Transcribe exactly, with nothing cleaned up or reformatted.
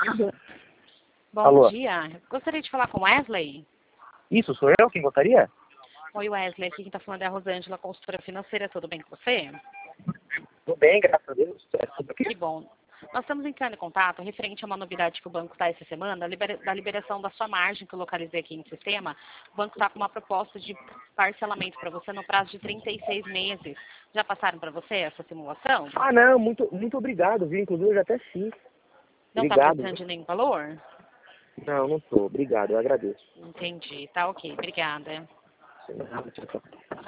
Bom Alô? dia. Gostaria de falar com o Wesley. Isso, sou eu quem gostaria? Oi, Wesley. Aqui quem está falando é a Rosângela, consultora financeira. Tudo bem com você? Tudo bem, graças a Deus. É tudo aqui? Que bom. Nós estamos entrando em contato referente a uma novidade que o banco está essa semana, libera- da liberação da sua margem, que eu localizei aqui no sistema. O banco está com uma proposta de parcelamento para você no prazo de trinta e seis meses. Já passaram para você essa simulação? Ah, não, muito, muito obrigado, viu? Inclusive eu já até fiz. Não está Obrigado. precisando de nenhum valor? Não, não tô. Obrigado, eu agradeço. Entendi. Tá ok. Obrigada. Tchau, tchau.